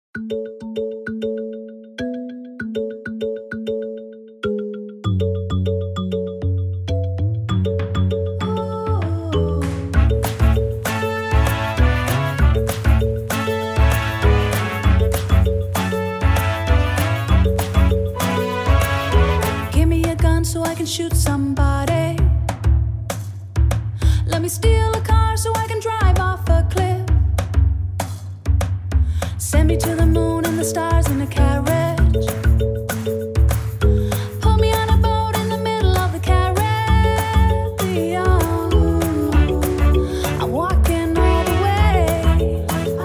Give me a gun so I can shoot somebody. Let me steal a car so I can drive off a cliff. Send me to the moon and the stars in a carriage. Put me on a boat in the middle of the Caribbean. I'm walking all the way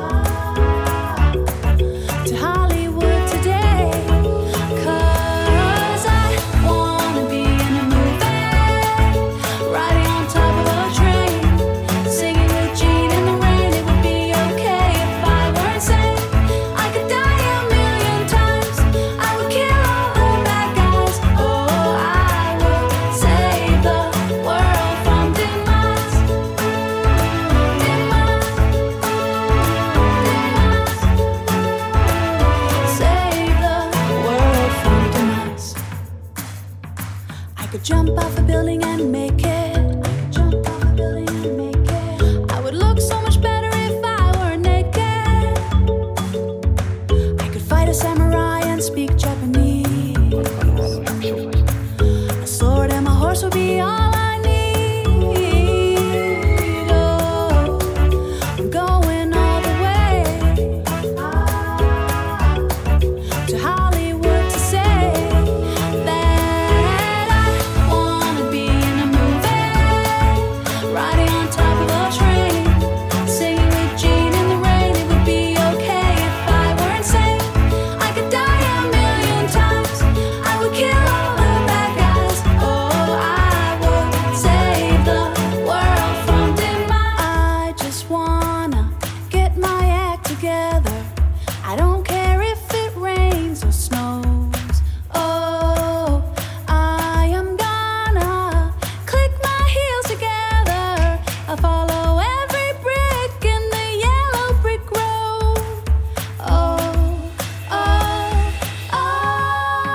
to Hollywood today. 'Cause I wanna be in a movie, riding on top of a train, singing with Gene in the rain. It would be okay if I weren't sane. I could die a million times. I would kill all the bad guys. Oh, I would save the world from demise. Save the world from demise. I could jump off a building and make it. I could jump off a building and make it. I would look so much better if I were naked. I could fight a samurai and speak Japanese. A sword and my horse would be all I need. Oh, I'm going all the way to Hollywood to say that I wanna be in a movie, riding on top of a train, singing with Gene in the rain. It would be okay if I weren't sane. I could die a million times. I would kill all the bad guys. Oh, I would save the world from demise. I just wanna get my act together. I don't care if it rains or snows. Oh, I am gonna click my heels together. I'll follow every brick in the yellow brick road. Oh, oh, oh.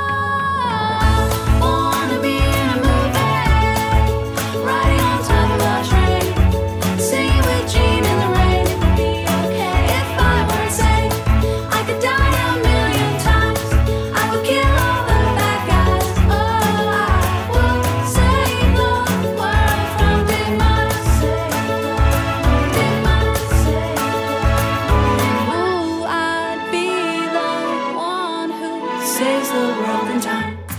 I wanna be in a movie, riding on top of a train, singing with Gene in the rain. It would be okay if I weren't safe. I could die a million times. I would kill all the bad guys. Oh, I would save the world from demise. Save the demise. Ooh, I'd be the one who saves the world in time.